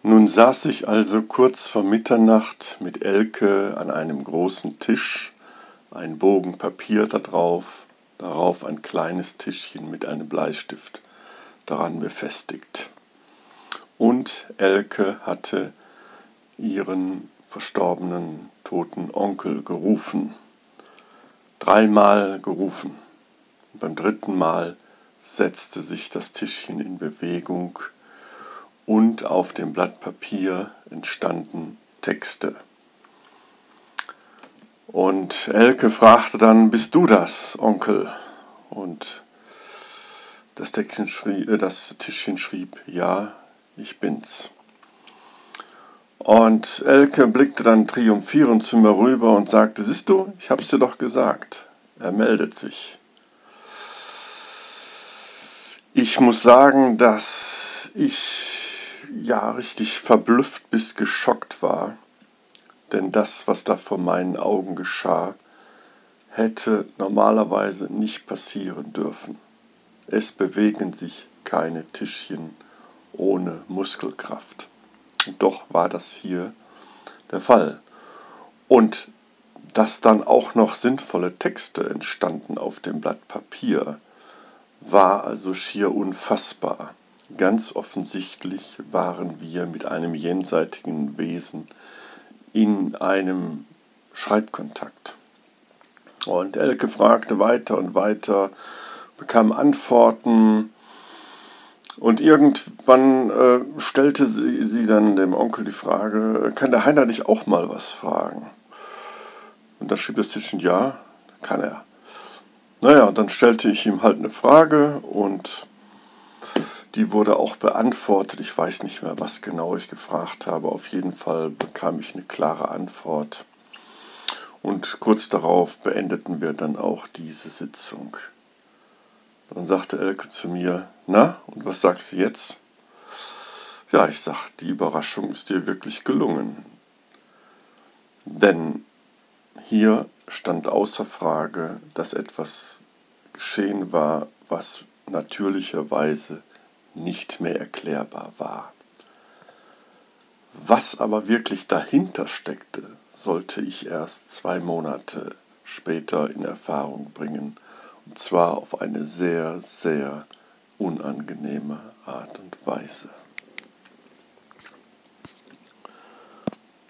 Nun saß ich also kurz vor Mitternacht mit Elke an einem großen Tisch, ein Bogen Papier darauf ein kleines Tischchen mit einem Bleistift daran befestigt. Und Elke hatte ihren verstorbenen toten Onkel gerufen. 3-mal gerufen. Und beim 3. Mal setzte sich das Tischchen in Bewegung und auf dem Blatt Papier entstanden Texte. Und Elke fragte dann: Bist du das, Onkel? Und das Tischchen schrieb: Ja, ich bin's. Und Elke blickte dann triumphierend zu mir rüber und sagte: Siehst du, ich hab's dir doch gesagt. Er meldet sich. Ich muss sagen, dass ich richtig verblüfft bis geschockt war, denn das, was da vor meinen Augen geschah, hätte normalerweise nicht passieren dürfen. Es bewegen sich keine Tischchen ohne Muskelkraft. Und doch war das hier der Fall. Und dass dann auch noch sinnvolle Texte entstanden auf dem Blatt Papier, war also schier unfassbar. Ganz offensichtlich waren wir mit einem jenseitigen Wesen in einem Schreibkontakt. Und Elke fragte weiter und weiter, bekam Antworten und irgendwann stellte sie dann dem Onkel die Frage: Kann der Heiner dich auch mal was fragen? Und dann schrieb das Tischchen: Ja, kann er. Naja, dann stellte ich ihm halt eine Frage und die wurde auch beantwortet. Ich weiß nicht mehr, was genau ich gefragt habe. Auf jeden Fall bekam ich eine klare Antwort. Und kurz darauf beendeten wir dann auch diese Sitzung. Dann sagte Elke zu mir: Na, und was sagst du jetzt? Ja, ich sag, die Überraschung ist dir wirklich gelungen. Denn hier stand außer Frage, dass etwas geschehen war, was natürlicherweise nicht mehr erklärbar war. Was aber wirklich dahinter steckte, sollte ich erst 2 Monate später in Erfahrung bringen, und zwar auf eine sehr, sehr unangenehme Art und Weise.